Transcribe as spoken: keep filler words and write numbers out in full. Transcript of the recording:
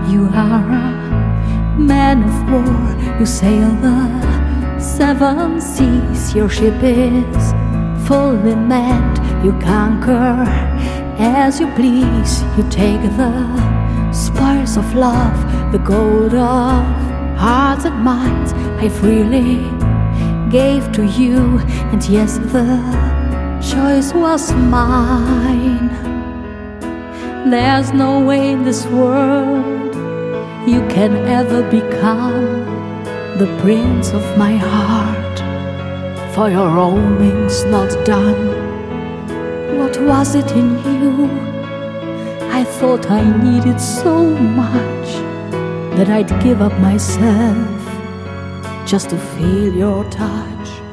You are a man of war, you sail the seven seas. Your ship is fully manned, you conquer as you please. You take the spoils of love, the gold of hearts and minds. I freely gave to you, and yes, the choice was mine. There's no way in this world you can ever become the prince of my heart, for your roaming's not done. What was it in you I thought I needed so much that I'd give up myself just to feel your touch?